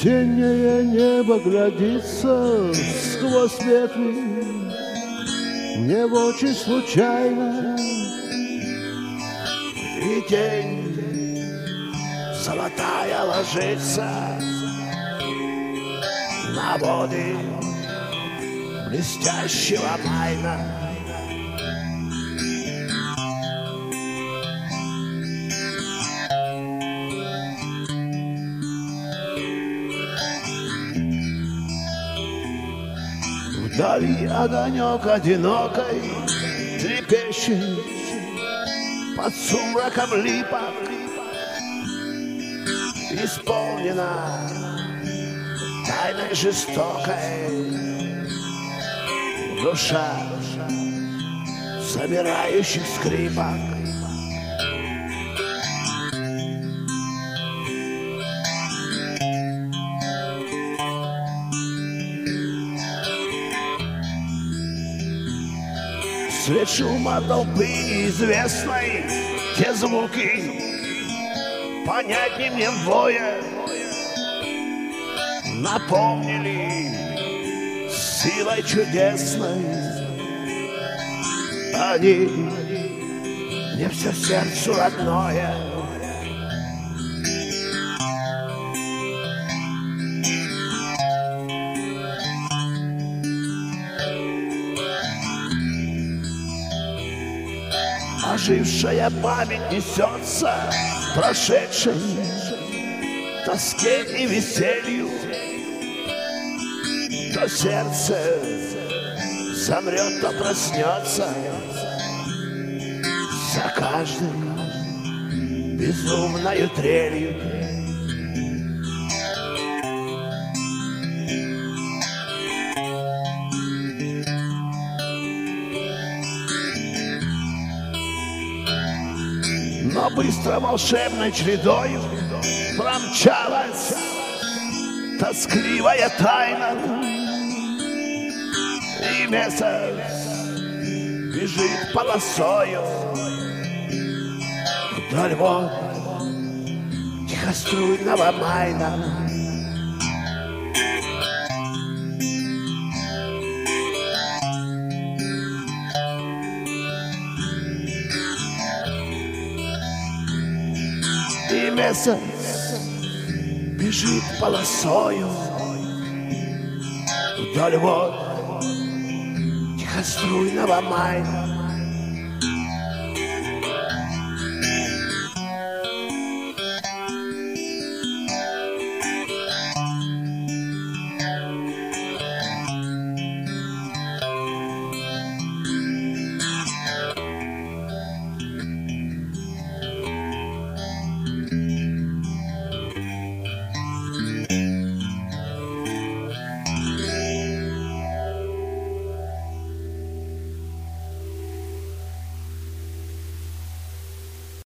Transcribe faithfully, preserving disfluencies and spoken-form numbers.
Весеннее небо глядится сквозь ветви, небо очень случайно, и тень золотая ложится на воды блестящего Майна. Вдали огонек одинокой трепещет под сумраком липа, исполнена тайной жестокой душа замирающих скрипок. Свет шума толпы неизвестной, те звуки понятнее мне воя напомнили силой чудесной. Они мне все сердцу родное. Ожившая память несется прошедшей тоске и веселью. То сердце замрет, то проснется за каждой безумною трелью. Но быстро волшебной чередою промчалась тоскливая тайна, и месяц бежит полосою вдоль вод тихоструйного Майна. И месяц бежит полосою вдоль вод тихоструйного Майна.